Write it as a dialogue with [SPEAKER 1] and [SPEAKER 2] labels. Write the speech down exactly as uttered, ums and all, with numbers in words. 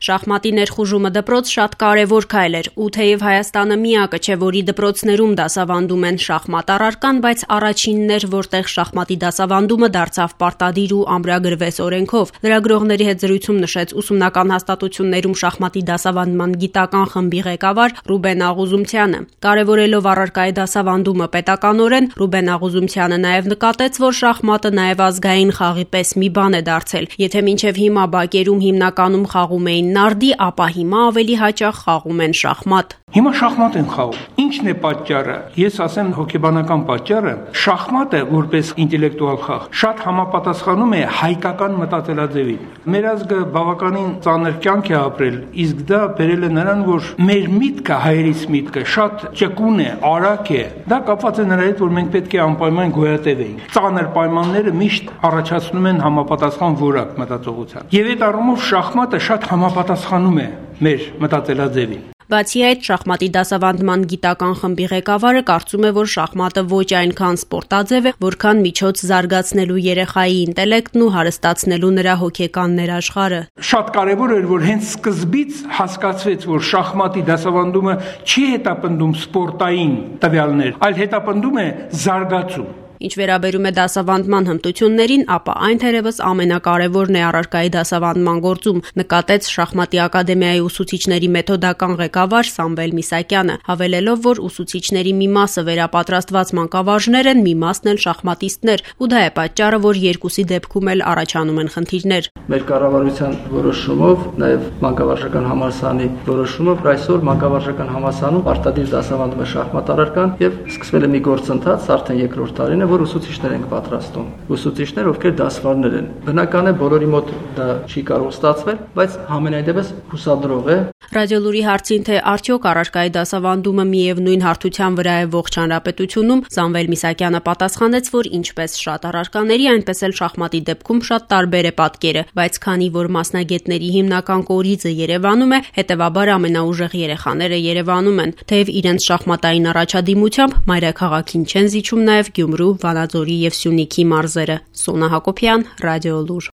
[SPEAKER 1] Շախմատի ներխուժումը դպրոց շատ կարևոր քայլ էր, ու թեև Հայաստանը միակը չէ, որի դպրոցներում դասավանդում են շախմատ առարկան, բայց առաջինն էր, որտեղ շախմատի դասավանդումը դարձավ պարտադիր ու ամրագրվեց օրենքով։ Լրագրողների հետ զրույցում նշեց ուսումնական հաստատություններում շախմատի դասավանդման գիտական խմբի ղեկավար Ռուբեն Աղուզումցյանը։ Կարևորելով առարկայի դասավանդումը պետականորեն, Ռուբեն Աղուզումցյանը նաև նկատեց, որ շախմատը նաև ազգային խաղի պես մի բան է դարձել։ Եթե մինչև հիմա բակերում հիմնականում խաղում էին նարդի, ապա հիմա ավելի հաճախ խաղում են շախմատ։
[SPEAKER 2] Հիմա շախմատ են խաղում։ Ինչն է պատճառը։ Ես ասեմ հոգեբանական պատճառը, շախմատը որպես ինտելեկտուալ խաղ շատ համապատասխանում է հայկական մտածելաձևին։ Մեր ազգը բավականին ծանր կյանք է ապրել, իսկ դա բերել է նրան, որ մեր միտքը, հայերից միտքը շատ ճկուն է, արագ է։ Դա կապված է նրա հետ, որ մենք պետք է անպայման գոյատև էինք։ Ծանր պայմանները միշտ առաջացնում են համապատասխան որակ մտածողության։ Եվ այդ առումով շախմատը շատ համապատասխանում է մեր մտածելաձևին։
[SPEAKER 1] Բացի այդ, շախմատի դասավանդման գիտական խմբի ղեկավարը կարծում է, որ շախմատը ոչ այնքան սպորտաձև է, որքան միջոց զարգացնելու երեխայի ինտելեկտն ու հարստացնելու նրա հոգեկան ներաշխարհը։
[SPEAKER 2] Շատ կարևոր էր, որ հենց սկզբից հասկացվեց, որ շախմատի դասավանդումը չի հետապնդում սպորտային տվյալներ, այլ հետապնդում է զարգացում։
[SPEAKER 1] Ինչ վերաբերում է դասավանդման հմտություններին, ապա այն թերևս ամենակարևորն է առարկայի դասավանդման գործում, նկատեց շախմատի ակադեմիայի ուսուցիչների մեթոդական ղեկավար Սամվել Միսակյանը, հավելելով, որ ուսուցիչների մի մասը վերապատրաստված մանկավարժներ են, մի մասն էլ շախմատիստներ, ու դա է պատճառը, որ երկուսի դեպքում էլ առաջանում են խնդիրներ։
[SPEAKER 3] Մեր կառավարության որոշումով, նաև մանկավարժական համալսարանի որոշումով այսօր մանկավարժական համալսարանում պարտադիր դասավանդում է շախմատ առարկան եւ սկսվել է մի գործընթաց, արդեն երկրորդ տարին է, որ ուսուցիչներ ենք պատրաստում։ Ուսուցիչներ, ովքեր դասվարներ են։ Բնական է, բոլորի մոտ դա չի կարող ստացվել, բայց համենայնդեպս հուսադրող է։
[SPEAKER 1] Ռադիոլուրի հարցին, թե արդյոք առարկայի դասավանդումը միևնույն հարթության վրա է ողջ հանրապետությունում, Սամվել Միսակյանը պատասխանեց, որ ինչպես շատ առարկաների, այնպես էլ շախմատի դեպքում շատ տարբեր է պատկերը, բայց քանի որ մասնագետների հիմնական կորիզը Երևանում է, հետևաբար ամենաուժեղ երեխաները Երևանում են, թեև իրենց շախմատային առաջադիմությամբ մայրաքաղաքին չեն զիջում նաև Գյումրու, Վանաձորի եւ Սյունիքի մարզերը։ Սոնա Հակոբյան, Ռադիոլուր։